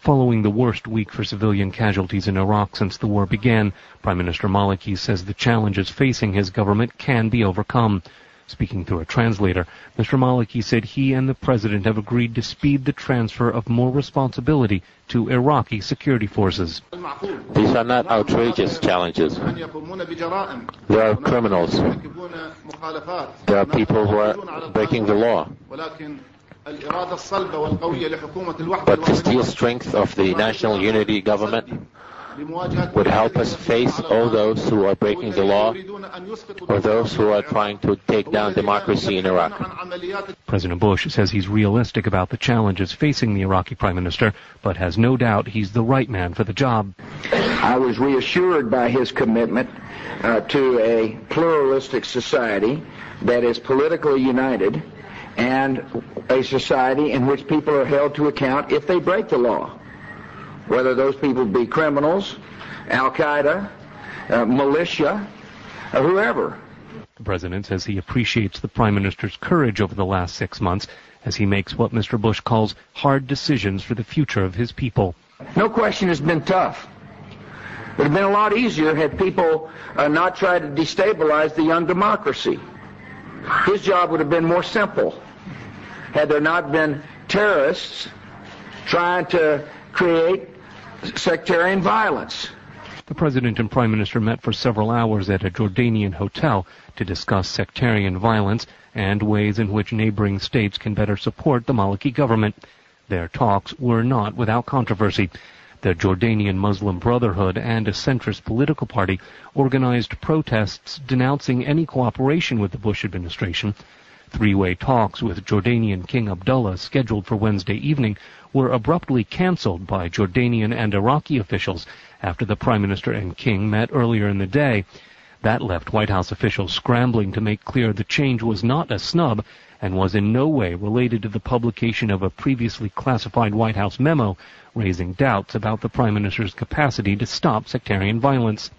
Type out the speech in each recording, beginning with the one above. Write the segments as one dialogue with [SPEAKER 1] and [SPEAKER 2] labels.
[SPEAKER 1] Following the worst week for civilian casualties in Iraq since the war began, Prime Minister Maliki says the challenges facing his government can be overcome. Speaking through a translator, Mr. Maliki said he and the president have agreed to speed the transfer of more responsibility to Iraqi security forces.
[SPEAKER 2] These are not outrageous challenges. There are criminals. There are people who are breaking the law. But the steel strength of the national unity government would help us face all those who are breaking the law or those who are trying to take down democracy in Iraq.
[SPEAKER 1] President Bush says he's realistic about the challenges facing the Iraqi Prime Minister, but has no doubt he's the right man for the job.
[SPEAKER 3] I was reassured by his commitment to a pluralistic society that is politically united and a society in which people are held to account if they break the law, whether those people be criminals, Al-Qaeda, militia, or whoever.
[SPEAKER 1] The president says he appreciates the Prime Minister's courage over the last 6 months as he makes what Mr. Bush calls hard decisions for the future of his people.
[SPEAKER 3] No question it's been tough. It would have been a lot easier had people not tried to destabilize the young democracy. His job would have been more simple had there not been terrorists trying to create sectarian violence.
[SPEAKER 1] The president and prime minister met for several hours at a Jordanian hotel to discuss sectarian violence and ways in which neighboring states can better support the Maliki government. Their talks were not without controversy. The Jordanian Muslim Brotherhood and a centrist political party organized protests denouncing any cooperation with the Bush administration. Three-way talks with Jordanian King Abdullah, scheduled for Wednesday evening, were abruptly canceled by Jordanian and Iraqi officials after the Prime Minister and King met earlier in the day. That left White House officials scrambling to make clear the change was not a snub and was in no way related to the publication of a previously classified White House memo raising doubts about the Prime Minister's capacity to stop sectarian violence.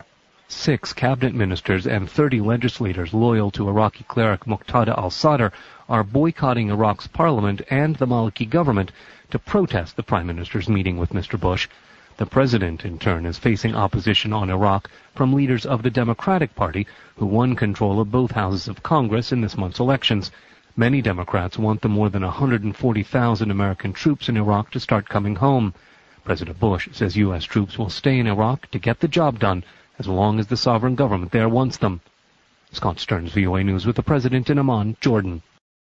[SPEAKER 1] 6 cabinet ministers and 30 legislators loyal to Iraqi cleric Muqtada al-Sadr are boycotting Iraq's parliament and the Maliki government to protest the Prime Minister's meeting with Mr. Bush. The president, in turn, is facing opposition on Iraq from leaders of the Democratic Party, who won control of both houses of Congress in this month's elections. Many Democrats want the more than 140,000 American troops in Iraq to start coming home. President Bush says U.S. troops will stay in Iraq to get the job done as long as the sovereign government there wants them. Scott Stearns, VOA News, with the president in Amman, Jordan.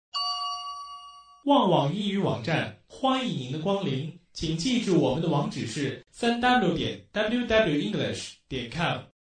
[SPEAKER 4] 旺网英语网站欢迎您的光临，请记住我们的网址是 3w.wwenglish.com